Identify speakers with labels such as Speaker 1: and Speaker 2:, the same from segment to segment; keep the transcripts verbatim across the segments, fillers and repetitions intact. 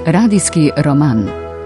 Speaker 1: Radijski roman.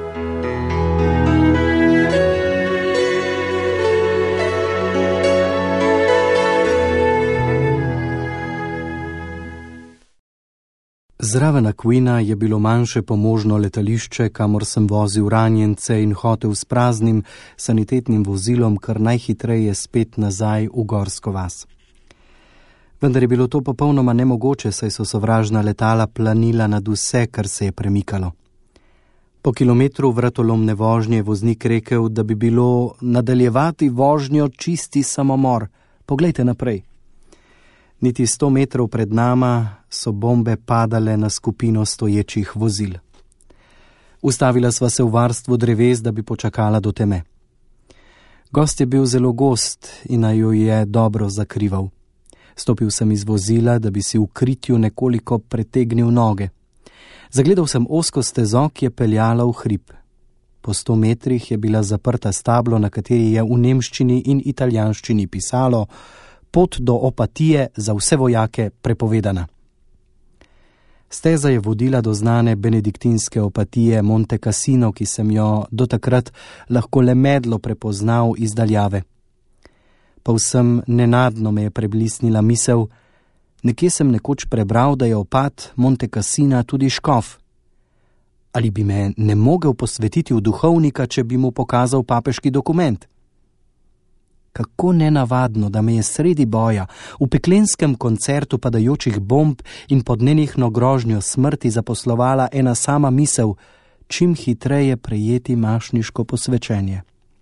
Speaker 2: Zraven Aquina je bilo manjše pomožno letališče, kamor sem vozil ranjence in hotel s praznim sanitetnim vozilom kar najhitreje spet nazaj v gorsko vas. Vendar je bilo to popolnoma nemogoče, saj so sovražna letala planila nad vse, kar se je premikalo. Po kilometru vratolomne vožnje je voznik rekel, da bi bilo nadaljevati vožnjo čisti samomor. Poglejte naprej. Niti sto metrov pred nama so bombe padale na skupino stoječih vozil. Ustavila sva se v varstvu dreves, da bi počakala do teme. Gost je bil zelo gost in naj jo je dobro zakrival. Stopil sem iz vozila, da bi si v kritju nekoliko pretegnil noge. Zagledal sem ozko stezo, ki je peljala v hrib. Po sto metrih je bila zaprta stablo, na kateri je v nemščini in italijanščini pisalo: pot do Opatije za vse vojake prepovedana. Steza je vodila do znane benediktinske Opatije Monte Cassino, ki sem jo do takrat lahko le medlo prepoznal iz daljave. Povsem nenadno me je preblisnila misel: nekje sem nekoč prebral, da je opat Monte Cassina tudi škof. Ali bi me ne mogel posvetiti v duhovnika, če bi mu pokazal papeški dokument? Kako nenavadno, da me je sredi boja, v peklenskem koncertu padajočih bomb in pod nenehno grožnjo smrti zaposlovala ena sama misel: čim hitreje prejeti mašniško posvečenje.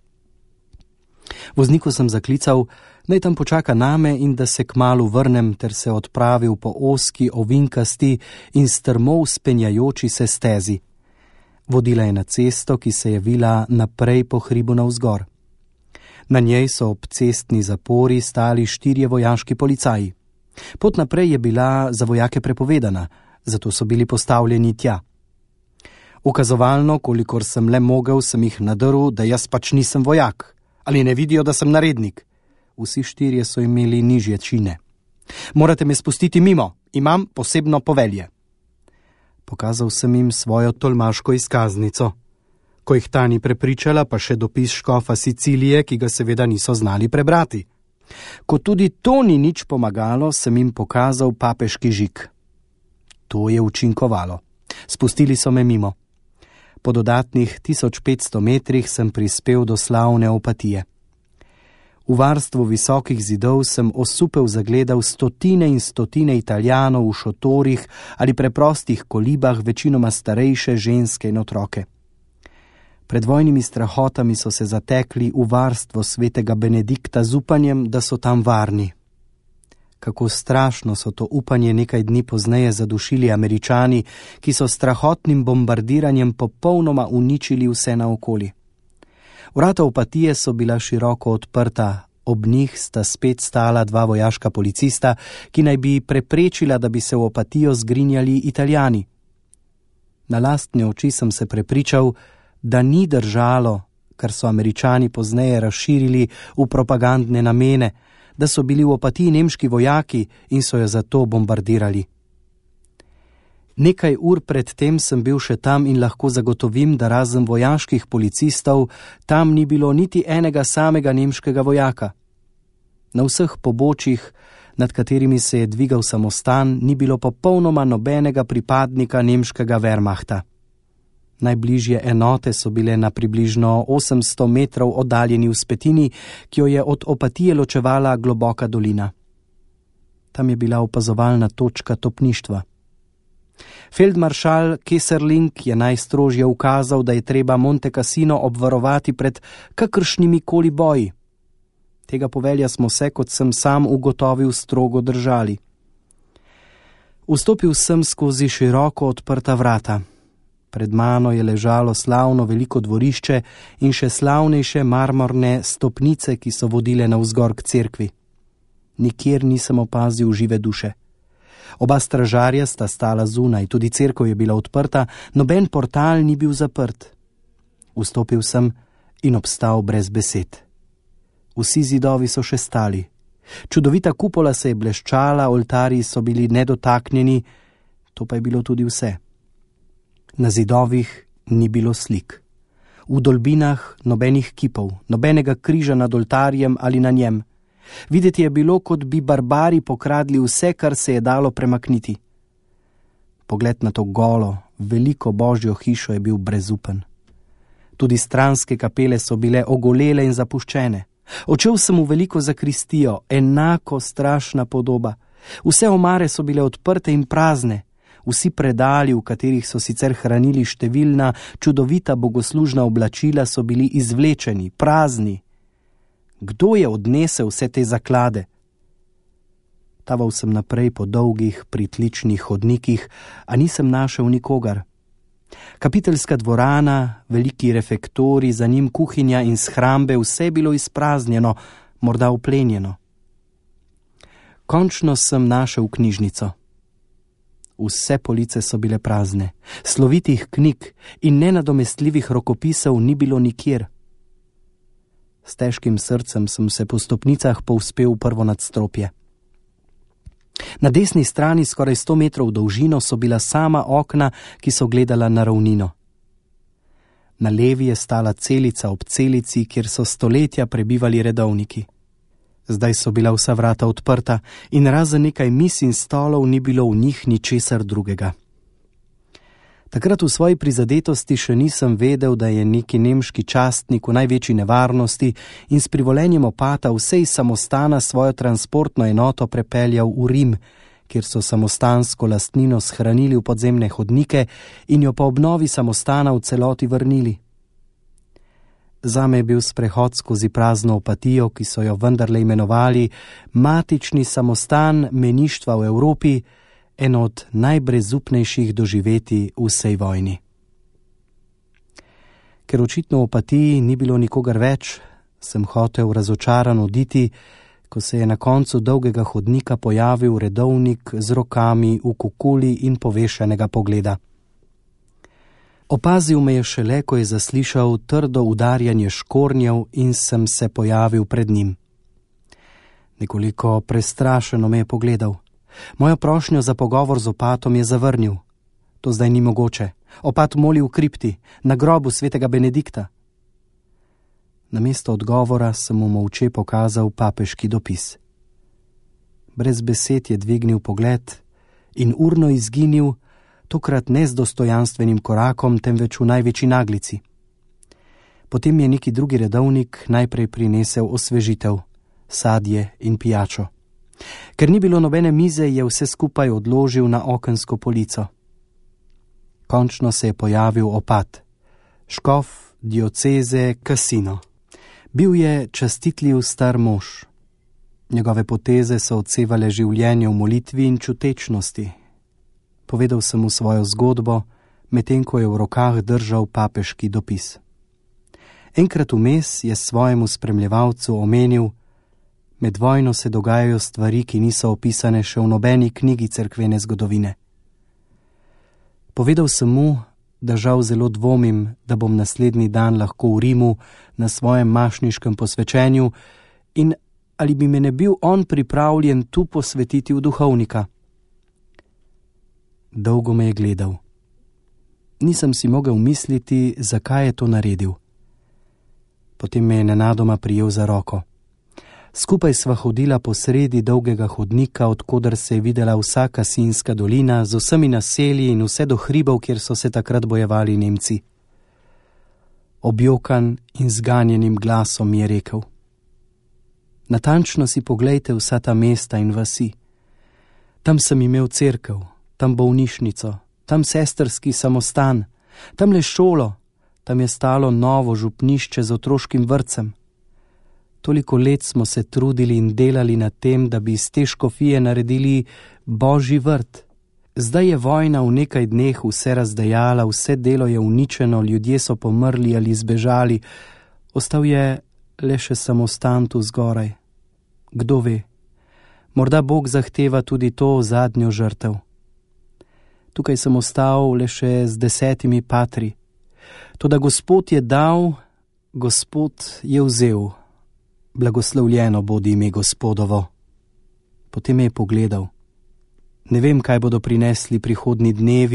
Speaker 2: Vozniku sem zaklical, naj tam počaka name in da se kmalu vrnem, ter se odpravil po ozki, ovinkasti in strmo vzpenjajoči se stezi. Vodila je na cesto, ki se je vila naprej po hribu navzgor. Na njej so ob cestni zapori stali štirje vojaški policaji. Pot naprej je bila za vojake prepovedana, zato so bili postavljeni tja. Ukazovalno, kolikor sem le mogel, sem jih nadrl, da jaz pač nisem vojak. Ali ne vidijo, da sem narednik? Vsi štirje so imeli nižje čine. Morate me spustiti mimo, imam posebno povelje. Pokazal sem jim svojo tolmaško izkaznico. Ko jih ta ni prepričala, pa še dopis škofa Sicilije, ki ga seveda niso znali prebrati. Ko tudi to ni nič pomagalo, sem jim pokazal papeški žig. To je učinkovalo. Spustili so me mimo. Po dodatnih tisoč petsto metrih sem prispel do slavne Opatije. V varstvu visokih zidov sem osupel zagledal stotine in stotine Italijanov v šotorih ali preprostih kolibah, večinoma starejše ženske in otroke. Pred vojnimi strahotami so se zatekli v varstvo svetega Benedikta z upanjem, da so tam varni. Kako strašno so to upanje nekaj dni pozneje zadušili Američani, ki so strahotnim bombardiranjem popolnoma uničili vse naokoli. Vrata Opatije so bila široko odprta, ob njih sta spet stala dva vojaška policista, ki naj bi preprečila, da bi se v Opatijo zgrinjali Italijani. Na lastne oči sem se prepričal, da ni držalo, kar so Američani pozneje razširili v propagandne namene, da so bili v Opatiji nemški vojaki in so jo zato bombardirali. Nekaj ur pred tem sem bil še tam in lahko zagotovim, da razen vojaških policistov tam ni bilo niti enega samega nemškega vojaka. Na vseh pobočjih, nad katerimi se je dvigal samostan, ni bilo popolnoma nobenega pripadnika nemškega Wehrmachta. Najbližje enote so bile na približno osemsto metrov oddaljeni vzpetini, ki jo je od Opatije ločevala globoka dolina. Tam je bila opazovalna točka topništva. Feldmaršal Kesselring je najstrožje ukazal, da je treba Monte Cassino obvarovati pred kakršnimi koli boji. Tega povelja smo se, kot sem sam ugotovil, strogo držali. Vstopil sem skozi široko odprta vrata. Pred mano je ležalo slavno veliko dvorišče in še slavnejše marmorne stopnice, ki so vodile navzgor k cerkvi. Nikjer nisem opazil žive duše. Oba stražarja sta stala zunaj, tudi cerkev je bila odprta, noben portal ni bil zaprt. Vstopil sem in obstal brez besed. Vsi zidovi so še stali. Čudovita kupola se je bleščala, oltarji so bili nedotaknjeni, to pa je bilo tudi vse. Na zidovih ni bilo slik. V vdolbinah nobenih kipov, nobenega križa nad oltarjem ali na njem. Videti je bilo, kot bi barbari pokradli vse, kar se je dalo premakniti. Pogled na to golo, veliko božjo hišo je bil brezupen. Tudi stranske kapele so bile ogolele in zapuščene. Odšel sem v veliko zakristijo, enako strašna podoba. Vse omare so bile odprte in prazne. Vsi predali, v katerih so sicer hranili številna čudovita bogoslužna oblačila, so bili izvlečeni, prazni. Kdo je odnesel vse te zaklade? Taval sem naprej po dolgih, pritličnih hodnikih, a nisem našel nikogar. Kapiteljska dvorana, veliki refektori, za njim kuhinja in shrambe, vse je bilo izpraznjeno, morda uplenjeno. Končno sem našel knjižnico. Vse police so bile prazne, slovitih knjig in nenadomestljivih rokopisov ni bilo nikjer. S težkim srcem sem se po stopnicah povzpel v prvo nadstropje. Na desni strani, skoraj sto metrov v dolžino, so bila sama okna, ki so gledala na ravnino. Na levi je stala celica ob celici, kjer so stoletja prebivali redovniki. Zdaj so bila vsa vrata odprta in razen nekaj mis in stolov ni bilo v njih ničesar drugega. Takrat v svoji prizadetosti še nisem vedel, da je neki nemški častnik v največji nevarnosti in s privolenjem opata vse iz samostana svojo transportno enoto prepeljal v Rim, kjer so samostansko lastnino shranili v podzemne hodnike in jo po obnovi samostana v celoti vrnili. Zame je bil sprehod skozi prazno Opatijo, ki so jo vendarle imenovali matični samostan meništva v Evropi, eno od najbrezupnejših doživetij v vsej vojni. Ker očitno v Opatiji ni bilo nikogar več, sem hotel razočaran oditi, ko se je na koncu dolgega hodnika pojavil redovnik z rokami v kukuli in povešenega pogleda. Opazil me je šele, ko je zaslišal trdo udarjanje škornjev in sem se pojavil pred njim. Nekoliko prestrašeno me je pogledal. Mojo prošnjo za pogovor z opatom je zavrnil. To zdaj ni mogoče. Opat moli v kripti, na grobu svetega Benedikta. Namesto odgovora sem mu molče pokazal papeški dopis. Brez besed je dvignil pogled in urno izginil, tokrat ne z dostojanstvenim korakom, temveč v največji naglici. Potem je neki drugi redovnik najprej prinesel osvežitev, sadje in pijačo. Ker ni bilo nobene mize, je vse skupaj odložil na okensko polico. Končno se je pojavil opat, škof dioceze Cassino. Bil je častitljiv star mož. Njegove poteze so odsevale življenje v molitvi in čutečnosti. Povedal sem mu svojo zgodbo, medtem ko je v rokah držal papeški dopis. Enkrat vmes je svojemu spremljevalcu omenil: med vojno se dogajajo stvari, ki niso opisane še v nobeni knjigi cerkvene zgodovine. Povedal sem mu, da žal zelo dvomim, da bom naslednji dan lahko v Rimu na svojem mašniškem posvečenju in ali bi me ne bil on pripravljen tu posvetiti v duhovnika. Dolgo me je gledal. Nisem si mogel misliti, zakaj je to naredil. Potem me je nenadoma prijel za roko. Skupaj sva hodila po sredi dolgega hodnika, odkoder se je videla vsa Kasinska dolina z vsemi naselji in vse do hribov, kjer so se takrat bojevali Nemci. Objokan in zganjenim glasom mi je rekel: natančno si poglejte vsa ta mesta in vasi. Tam sem imel cerkev, tam bolnišnico, tam sestrski samostan, tam le šolo, tam je stalo novo župnišče z otroškim vrtcem. Toliko let smo se trudili in delali na tem, da bi iz te škofije naredili božji vrt. Zdaj je vojna v nekaj dneh vse razdejala, vse delo je uničeno, ljudje so pomrli ali zbežali, ostal je le še samostan tu zgoraj. Kdo ve, morda Bog zahteva tudi to zadnjo žrtev. Tukaj sem ostal le še z desetimi patri. Toda Gospod je dal, Gospod je vzel. Blagoslovljeno bodi ime Gospodovo. Potem me je pogledal. Ne vem, kaj bodo prinesli prihodnji dnevi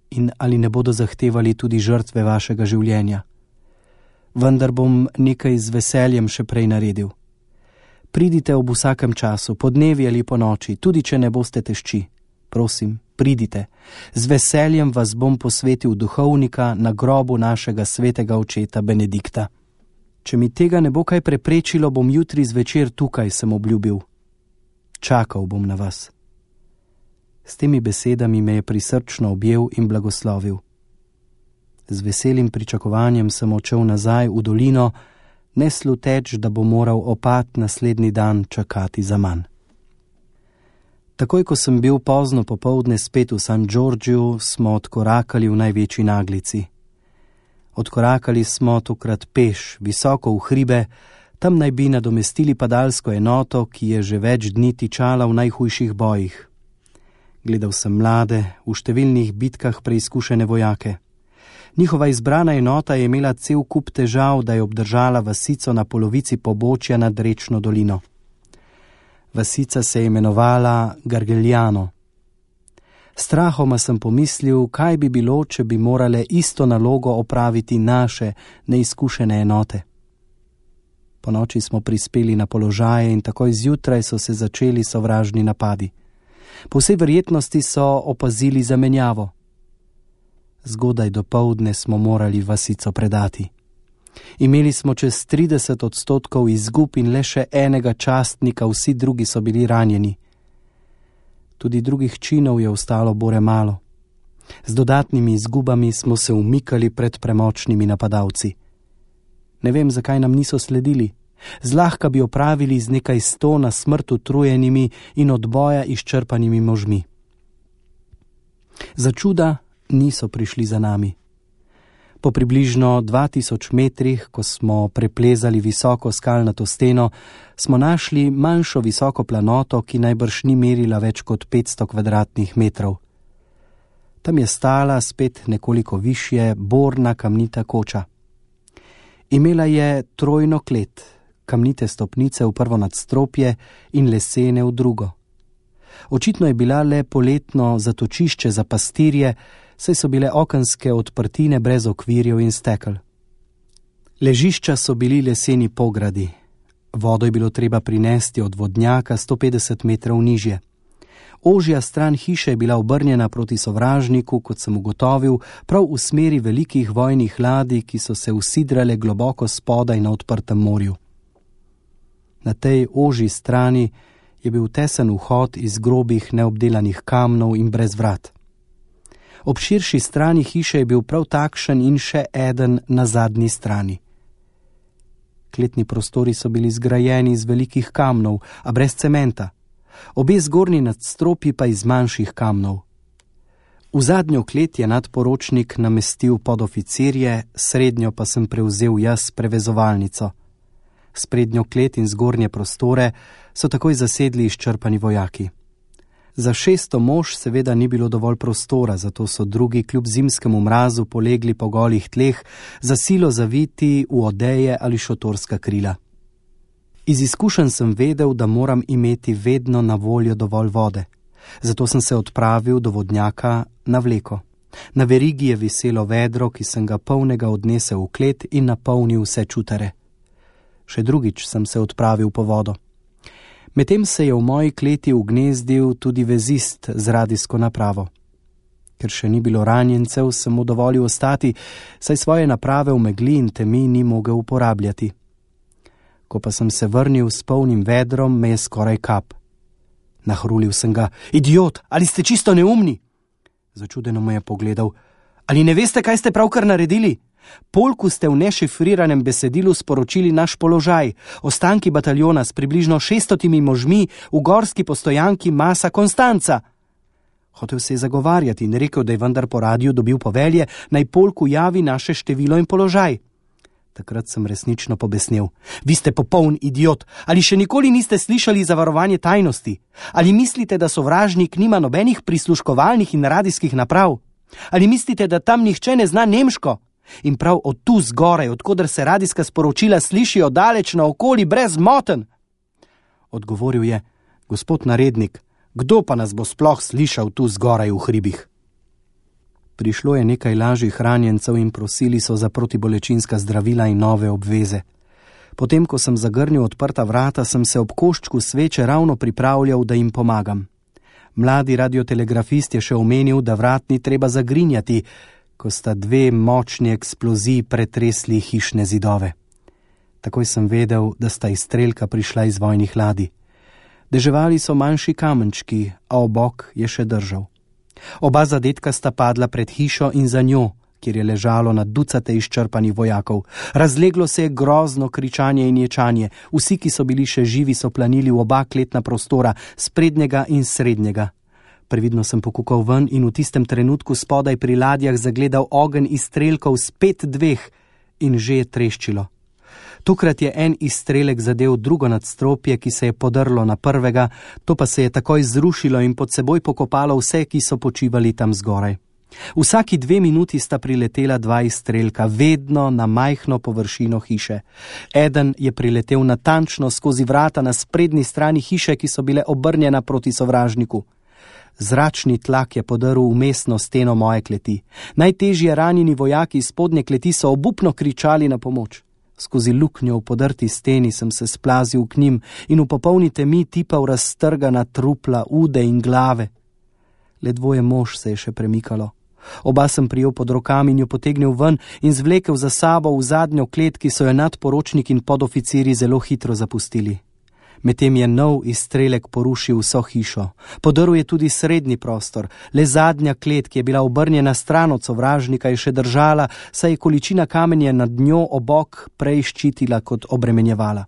Speaker 2: in ali ne bodo zahtevali tudi žrtve vašega življenja. Vendar bom nekaj z veseljem še prej naredil. Pridite ob vsakem času, po dnevi ali po noči, tudi če ne boste tešči. Prosim, pridite. Z veseljem vas bom posvetil duhovnika na grobu našega svetega očeta Benedikta. Če mi tega ne bo kaj preprečilo, bom jutri zvečer tukaj, sem obljubil. Čakal bom na vas. S temi besedami me je prisrčno objel in blagoslovil. Z veselim pričakovanjem sem odšel nazaj v dolino, ne sluteč, da bo moral opat naslednji dan čakati za manj. Takoj, ko sem bil pozno popoldne spet v San Giorgiju, smo odkorakali v največji naglici. Odkorakali smo tokrat peš, visoko v hribe, tam naj bi nadomestili padalsko enoto, ki je že več dni tičala v najhujših bojih. Gledal sem mlade, v številnih bitkah preizkušene vojake. Njihova izbrana enota je imela cel kup težav, da je obdržala vasico na polovici pobočja nad rečno dolino. Vasica se je imenovala Gargeljano. Strahoma sem pomislil, kaj bi bilo, če bi morale isto nalogo opraviti naše neizkušene enote. Po noči smo prispeli na položaje in takoj zjutraj so se začeli sovražni napadi. Po vsej verjetnosti so opazili zamenjavo. Zgodaj dopoldne smo morali vasico predati. Imeli smo čez trideset odstotkov izgub in le še enega častnika, vsi drugi so bili ranjeni. Tudi drugih činov je ostalo bore malo. Z dodatnimi izgubami smo se umikali pred premočnimi napadalci. Ne vem, zakaj nam niso sledili. Zlahka bi opravili z nekaj sto na smrt utrujenimi in od boja izčrpanimi možmi. Za čuda niso prišli za nami. Po približno dva tisoč metrih, ko smo preplezali visoko skalnato steno, smo našli manjšo visoko planoto, ki najbrž ni merila več kot petsto kvadratnih metrov. Tam je stala spet nekoliko višje borna kamnita koča. Imela je trojno klet, kamnite stopnice v prvo nadstropje in lesene v drugo. Očitno je bila le poletno zatočišče za pastirje, saj so bile okenske odprtine brez okvirjev in stekel. Ležišča so bili leseni pogradi. Vodo je bilo treba prinesti od vodnjaka sto petdeset metrov nižje. Ožja stran hiše je bila obrnjena proti sovražniku, kot sem ugotovil, prav v smeri velikih vojnih ladij, ki so se usidrale globoko spodaj na odprtem morju. Na tej ožji strani je bil tesen vhod iz grobih neobdelanih kamnov in brez vrat. Ob širši strani hiše je bil prav takšen in še eden na zadnji strani. Kletni prostori so bili zgrajeni iz velikih kamnov, a brez cementa. Obe zgornji nadstropji pa iz manjših kamnov. V zadnjo klet je nadporočnik namestil podoficirje, srednjo pa sem prevzel jaz prevezovalnico. Sprednjo klet in zgornje prostore so takoj zasedli izčrpani vojaki. Za šeststo mož seveda ni bilo dovolj prostora, zato so drugi kljub zimskemu mrazu polegli po golih tleh, za silo zaviti v odeje ali šotorska krila. Iz izkušenj sem vedel, da moram imeti vedno na voljo dovolj vode. Zato sem se odpravil do vodnjaka na vleko. Na verigi je viselo vedro, ki sem ga polnega odnesel v klet in napolnil vse čutare. Še drugič sem se odpravil po vodo. Medtem se je v moji kleti ugnezdil tudi vezist z radijsko napravo. Ker še ni bilo ranjencev, sem mu dovolil ostati, saj svoje naprave v megli in temi ni mogel uporabljati. Ko pa sem se vrnil s polnim vedrom, me je skoraj kap. Nahrulil sem ga: "Idiot, ali ste čisto neumni?" Začudeno mu je pogledal: "Ali ne veste, kaj ste pravkar naredili? Polku ste v nešifriranem besedilu sporočili naš položaj, ostanki bataljona s približno šeststotimi možmi v gorski postojanki Masa Konstanca." Hotel se je zagovarjati in rekel, da je vendar po radiju dobil povelje, naj polku javi naše število in položaj. Takrat sem resnično pobesnel. "Vi ste popoln idiot. Ali še nikoli niste slišali za varovanje tajnosti? Ali mislite, da sovražnik nima nobenih prisluškovalnih in radijskih naprav? Ali mislite, da tam nihče ne zna nemško? In prav od tu zgoraj, odkoder se radijska sporočila slišijo daleč naokoli brez motenj?" Odgovoril je: "Gospod narednik, kdo pa nas bo sploh slišal tu zgoraj v hribih?" Prišlo je nekaj lažjih ranjencev in prosili so za protibolečinska zdravila in nove obveze. Potem, ko sem zagrnil odprta vrata, sem se ob koščku sveče ravno pripravljal, da jim pomagam. Mladi radiotelegrafist je še omenil, da vrat ni treba zagrinjati, ko sta dve močni eksploziji pretresli hišne zidove. Takoj sem vedel, da sta izstrelka prišla iz vojnih ladij. Deževali so manjši kamenčki, a obok je še držal. Oba zadetka sta padla pred hišo in za njo, kjer je ležalo na ducate izčrpanih vojakov. Razleglo se je grozno kričanje in ječanje. Vsi, ki so bili še živi, so planili v oba kletna prostora, sprednjega in srednjega. Previdno sem pokukal ven in v tistem trenutku spodaj pri ladjah zagledal ogenj izstrelkov spet dveh in že je treščilo. Tokrat je en izstrelek zadel drugo nadstropje, ki se je podrlo na prvega, to pa se je takoj zrušilo in pod seboj pokopalo vse, ki so počivali tam zgoraj. Vsaki dve minuti sta priletela dva izstrelka, vedno na majhno površino hiše. Eden je priletel natančno skozi vrata na sprednji strani hiše, ki so bile obrnjena proti sovražniku. Zračni tlak je podrl vmesno steno moje kleti. Najtežje ranjeni vojaki iz spodnje kleti so obupno kričali na pomoč. Skozi luknjo v podrti steni sem se splazil k njim in v popolni temi tipal raztrgana trupla, ude in glave. Le dvoje mož se je še premikalo. Oba sem prijel pod rokami in jo potegnil ven in zvlekel za sabo v zadnjo klet, ki so jo nadporočnik in podoficiri zelo hitro zapustili. Medtem je nov izstrelek porušil vso hišo. Podrl je tudi srednji prostor. Le zadnja klet, ki je bila obrnjena stran od sovražnika, je še držala, saj je količina kamenja nad njo obok prej ščitila kot obremenjevala.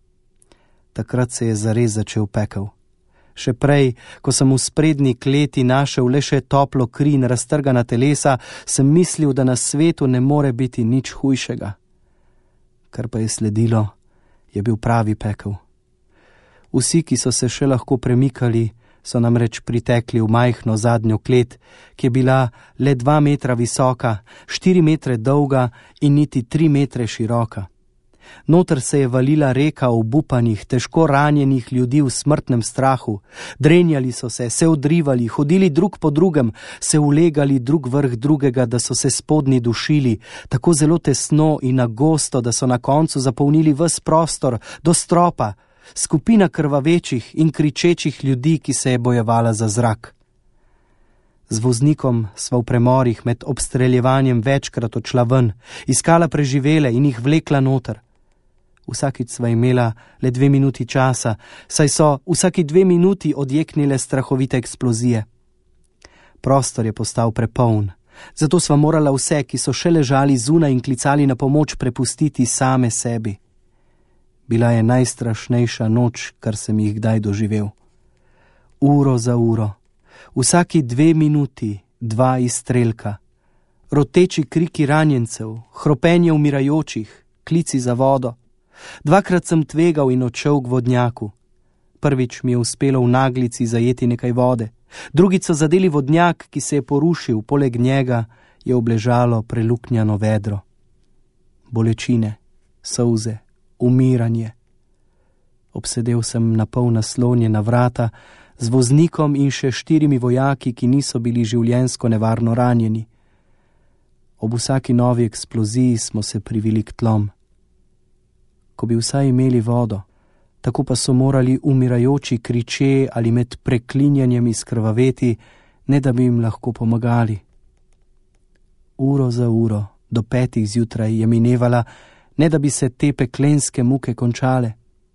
Speaker 2: Takrat se je zares začel pekel. Še prej, ko sem v sprednji kleti našel le še toplo kri in raztrgana telesa, sem mislil, da na svetu ne more biti nič hujšega. Kar pa je sledilo, je bil pravi pekel. Vsi, ki so se še lahko premikali, so namreč pritekli v majhno zadnjo klet, ki je bila le dva metra visoka, štiri metre dolga in niti tri metre široka. Noter se je valila reka obupanih, težko ranjenih ljudi v smrtnem strahu. Drenjali so se, se odrivali, hodili drug po drugem, se ulegali drug vrh drugega, da so se spodnji dušili, tako zelo tesno in nagosto, da so na koncu zapolnili ves prostor do stropa, skupina krvavečih in kričečih ljudi, ki se je bojevala za zrak. Z voznikom sva v premorih med obstreljevanjem večkrat odšla ven, iskala preživele in jih vlekla noter. Vsakič sva imela le dve minuti časa, saj so vsaki dve minuti odjeknile strahovite eksplozije. Prostor je postal prepoln, zato sva morala vse, ki so še ležali zunaj in klicali na pomoč, prepustiti same sebi. Bila je najstrašnejša noč, kar sem jih kdaj doživel. Uro za uro, vsaki dve minuti, dva izstrelka, roteči kriki ranjencev, hropenje umirajočih, klici za vodo. Dvakrat sem tvegal in odšel k vodnjaku. Prvič mi je uspelo v naglici zajeti nekaj vode. Drugič so zadeli vodnjak, ki se je porušil, poleg njega je obležalo preluknjano vedro. Bolečine, solze, umiranje. Obsedel sem na pol naslonjena vrata z voznikom in še štirimi vojaki, ki niso bili življenjsko nevarno ranjeni. Ob vsaki novi eksploziji smo se privili k tlom. Ko bi vsaj imeli vodo, tako pa so morali umirajoči kriče ali med preklinjanjem izkrvaveti, ne da bi jim lahko pomagali. Uro za uro, do petih zjutraj je minevala, ne da bi se te peklenske muke končale.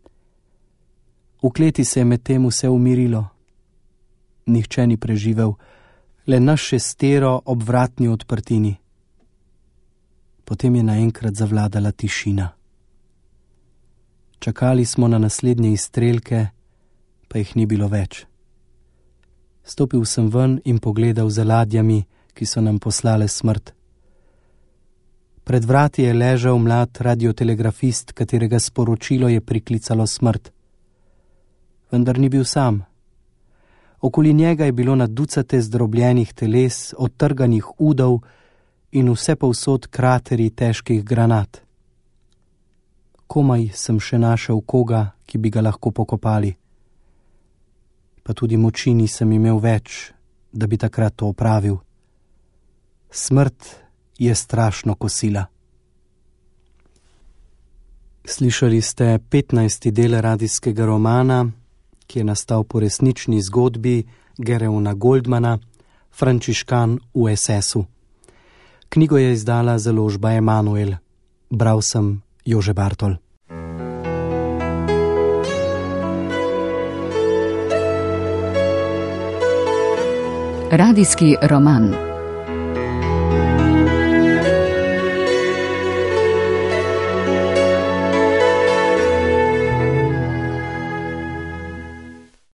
Speaker 2: V kleti se je medtem vse umirilo. Nihče ni preživel, le naš šestero ob vratni odprtini. Potem je naenkrat zavladala tišina. Čakali smo na naslednje izstrelke, pa jih ni bilo več. Stopil sem ven in pogledal za ladjami, ki so nam poslale smrt. Pred vrati je ležal mlad radiotelegrafist, katerega sporočilo je priklicalo smrt. Vendar ni bil sam. Okoli njega je bilo na ducate zdrobljenih teles, odtrganih udov in vse povsod krateri težkih granat. Komaj sem še našel koga, ki bi ga lahko pokopali. Pa tudi moči nisem imel več, da bi takrat to opravil. Smrt je strašno kosila. Slišali ste petnajsti del radijskega romana, ki je nastal po resnični zgodbi Gereona Goldmana, Frančiškan v es esu. Knjigo je izdala založba Emanuel. Bral sem Jože Bartol.
Speaker 1: Radijski roman.